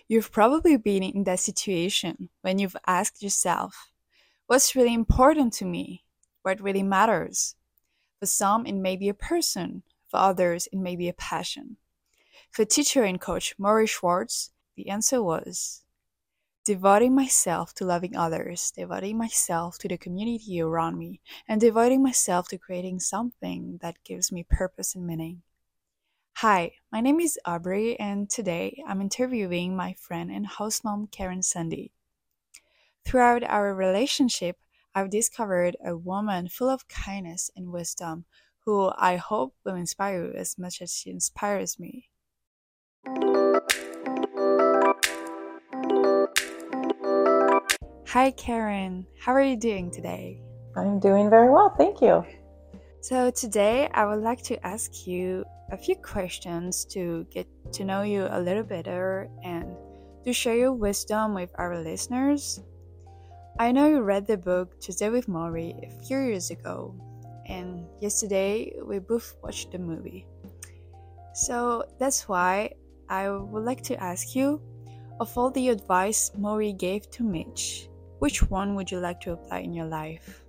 You've probably been in that situation when you've asked yourself, what's really important to me? What really matters? For some, it may be a person. For others, it may be a passion. For teacher and coach Maury Schwartz, the answer was devoting myself to loving others, devoting myself to the community around me, and devoting myself to creating something that gives me purpose and meaning. Hi, my name is Aubrey, and today I'm interviewing my friend and host mom, Karen Sandy. Throughout our relationship, I've discovered a woman full of kindness and wisdom who I hope will inspire you as much as she inspires me. Hi, Karen. How are you doing today? I'm doing very well, thank you. So, today I would like to ask you a few questions to get to know you a little better and to share your wisdom with our listeners. I know you read the book Tuesday with Maury a few years ago, and yesterday we both watched the movie. So that's why I would like to ask you, of all the advice Maury gave to Mitch, which one would you like to apply in your life?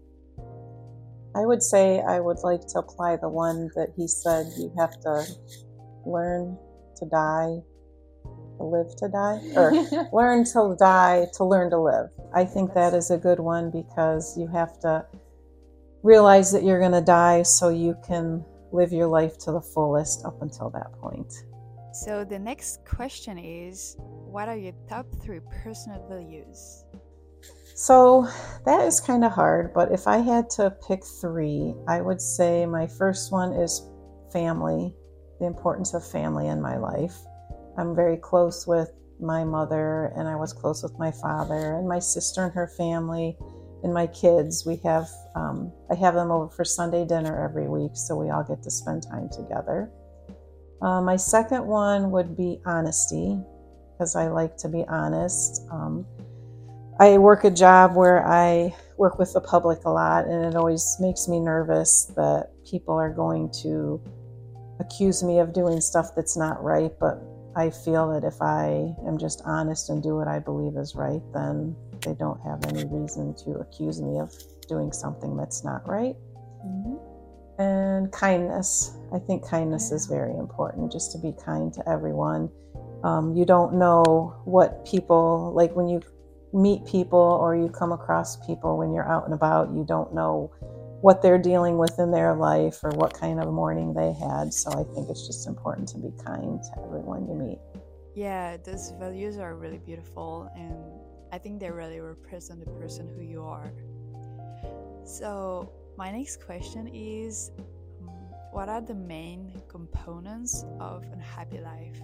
I would say I would like to apply the one that he said you have to learn to die, to live to die, or learn to die to learn to live. I think that is a good one because you have to realize that you're going to die so you can live your life to the fullest up until that point. So the next question is, what are your top three personal values? So that is kind of hard, but if I had to pick three, I would say my first one is family, the importance of family in my life. I'm very close with my mother, and I was close with my father and my sister and her family and my kids. I have them over for Sunday dinner every week, so we all get to spend time together. My second one would be honesty, because I like to be honest. I work a job where I work with the public a lot, and it always makes me nervous that people are going to accuse me of doing stuff that's not right. But I feel that if I am just honest and do what I believe is right, then they don't have any reason to accuse me of doing something that's not right. Mhm. And kindness. I think kindness is very important, just to be kind to everyone. You don't know what people, like when you meet people or you come across people when you're out and about, you don't know what they're dealing with in their life or what kind of morning they had. So I think it's just important to be kind to everyone you meet. Yeah, those values are really beautiful, and I think they really represent the person who you are. So, my next question is, what are the main components of a happy life?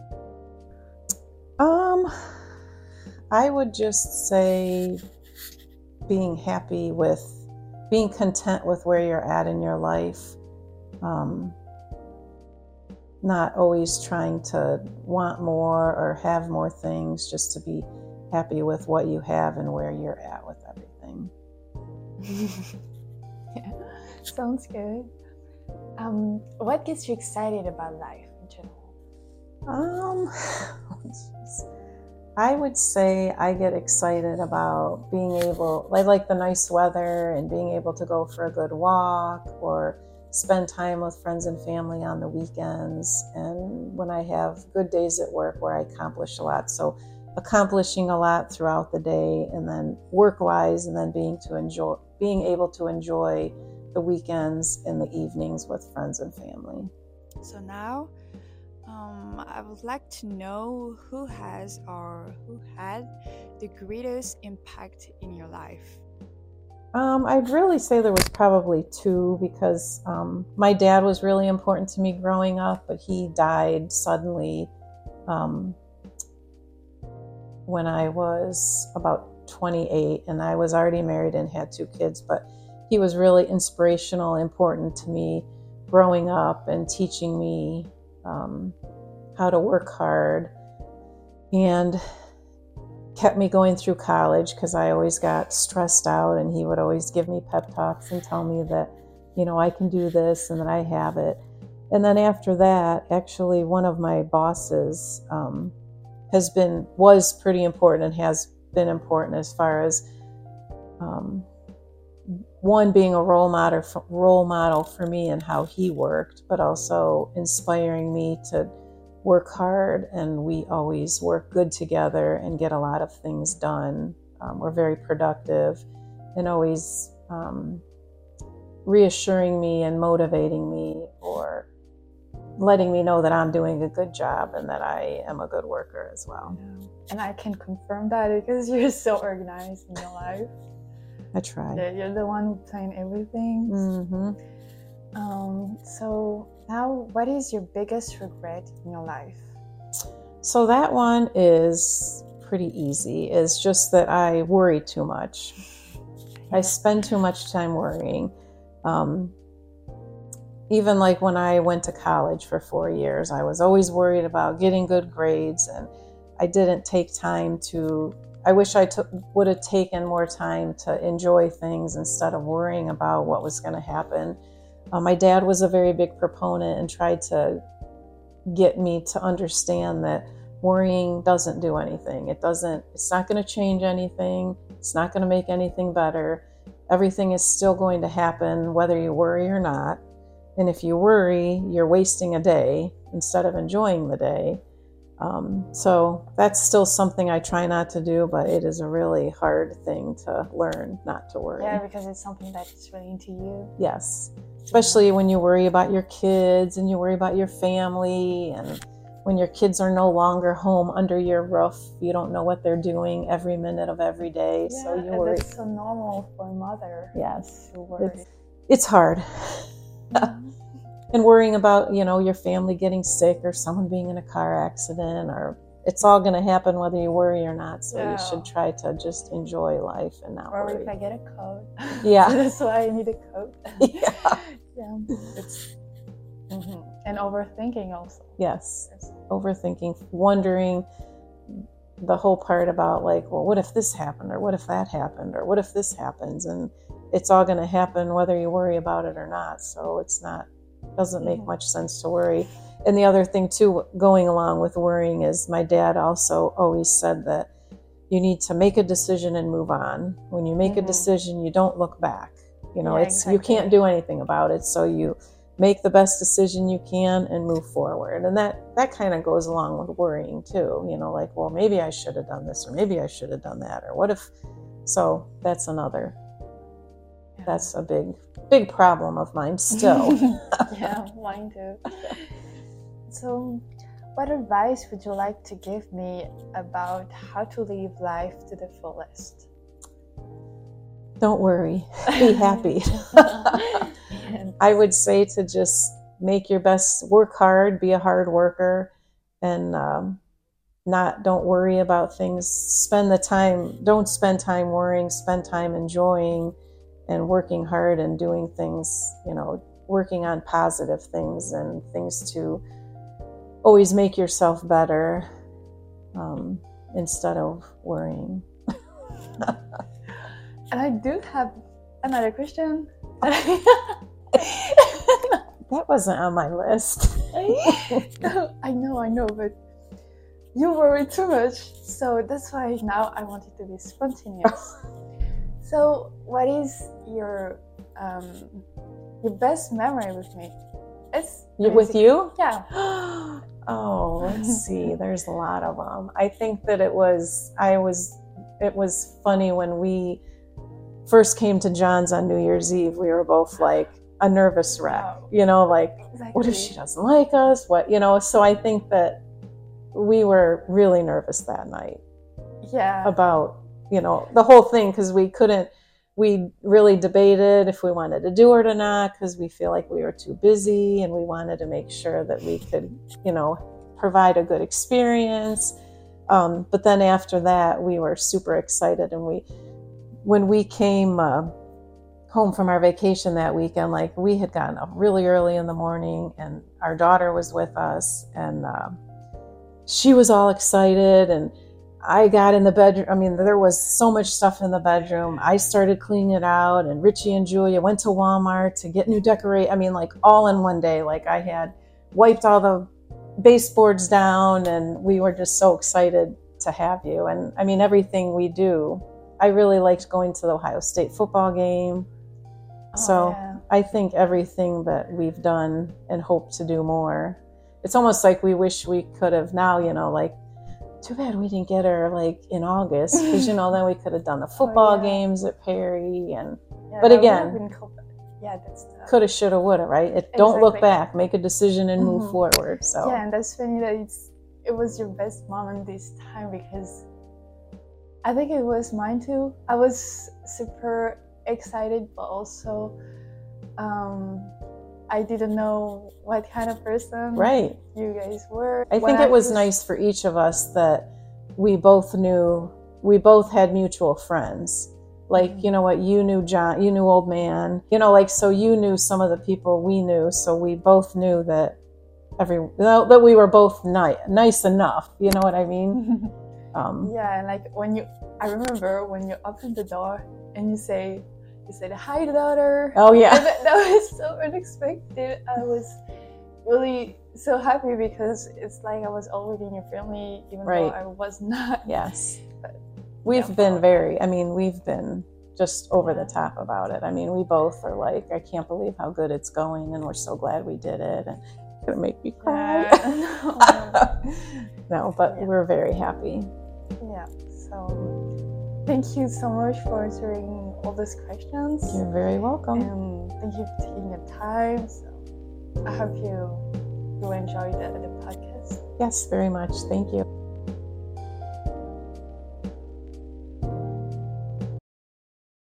Um, I would just say being happy with, being content with where you're at in your life. Um, Not always trying to want more or have more things, just to be happy with what you have and where you're at with everything. Yeah, sounds good. What gets you excited about life in general? I would say I get excited about being able, I like the nice weather and being able to go for a good walk or spend time with friends and family on the weekends, and when I have good days at work where I accomplish a lot. So accomplishing a lot throughout the day, and then work-wise, and then being able to enjoy the weekends and the evenings with friends and family. So now, I would like to know who has or who had the greatest impact in your life. I'd really say there was probably two, because my dad was really important to me growing up, but he died suddenly um, when I was about 28, and I was already married and had two kids, but he was really inspirational, important to me growing up and teaching me how to work hard, and kept me going through college because I always got stressed out, and he would always give me pep talks and tell me that, I can do this and that I have it. And then after that, actually, one of my bosses was pretty important and has been important as far as one, being a role model for me and how he worked, but also inspiring me to work hard, and we always work good together and get a lot of things done. We're very productive, and always reassuring me and motivating me, or letting me know that I'm doing a good job and that I am a good worker as well. And I can confirm that because you're so organized in your life. I try. Yeah, you're the one who planned everything. So now, what is your biggest regret in your life? So that one is pretty easy. It's just that I worry too much. I spend too much time worrying. Even like when I went to college for 4 years, I was always worried about getting good grades, and I didn't take time to, I wish I would have taken more time to enjoy things instead of worrying about what was going to happen. My dad was a very big proponent and tried to get me to understand that worrying doesn't do anything. It's not going to change anything. It's not going to make anything better. Everything is still going to happen whether you worry or not. And if you worry, you're wasting a day instead of enjoying the day. So that's still something I try not to do, but it is a really hard thing to learn not to worry. Yeah, because it's something that is really into you. Yes, especially when you worry about your kids and you worry about your family, and when your kids are no longer home under your roof, you don't know what they're doing every minute of every day. Yeah, so you worry. It's so normal for a mother. Yes, to worry. It's hard. And worrying about, your family getting sick or someone being in a car accident, or it's all going to happen whether you worry or not. So you should try to just enjoy life and not worry. Or if I get a cold. Yeah. That's why I need a coat. Yeah. It's and overthinking also. Yes. Overthinking, wondering the whole part about like, well, what if this happened, or what if that happened, or what if this happens? And it's all going to happen whether you worry about it or not. So doesn't make much sense to worry. And the other thing too, going along with worrying, is my dad also always said that you need to make a decision and move on. When you make a decision, you don't look back. Exactly. You can't do anything about it. So you make the best decision you can and move forward. And that kind of goes along with worrying too. Like, well, maybe I should have done this, or maybe I should have done that, or what if? So that's another. That's a big problem of mine still. Yeah, mine too. So, what advice would you like to give me about how to live life to the fullest? Don't worry. Be happy. I would say to just make your best, work hard, be a hard worker, and don't worry about things. Don't spend time worrying, spend time enjoying and working hard and doing things, working on positive things and things to always make yourself better, instead of worrying. And I do have another question. That wasn't on my list. I know, but you worry too much. So that's why now I want it to be spontaneous. So what is your best memory with me? With you? Yeah. Oh, let's see. There's a lot of them. I think that it was funny when we first came to John's on New Year's Eve. We were both like a nervous wreck, Exactly. What if she doesn't like us? So I think that we were really nervous that night. Yeah. About, the whole thing, because we really debated if we wanted to do it or not, because we feel like we were too busy and we wanted to make sure that we could, provide a good experience. But then after that, we were super excited. And when we came home from our vacation that weekend, like we had gotten up really early in the morning, and our daughter was with us, and she was all excited, and I got in the bedroom. I mean, there was so much stuff in the bedroom. I started cleaning it out, and Richie and Julia went to Walmart to get new decorate. I mean, like all in one day. Like I had wiped all the baseboards down, and we were just so excited to have you. And I mean, everything we do, I really liked going to the Ohio State football game. So yeah. I think everything that we've done and hope to do more, it's almost like we wish we could have now, like, too bad we didn't get her like in August, because then we could have done the football games at Perry. And but again, that's coulda, shoulda, woulda, right? Don't look back, make a decision and move forward. So yeah, and that's funny that it was your best moment this time, because I think it was mine too. I was super excited, but also I didn't know what kind of person you guys were. I think it was nice for each of us that we both had mutual friends. Like, you know what, you knew John, you knew Old Man, so you knew some of the people we knew. So we both knew that that we were both nice enough. You know what I mean? Yeah, and like I remember when you opened the door and you said, "Hi, daughter." Oh yeah, that was so unexpected. I was really so happy, because it's like I was already in your family, even though I was not. Yes, but we've been just over the top about it. I mean, we both are like, I can't believe how good it's going, and we're so glad we did it. And it's gonna make me cry. No, but we're very happy. Yeah. So thank you so much for answering all these questions. You're very welcome. And thank you for taking the time. So I hope you enjoyed the podcast. Yes, very much. Thank you.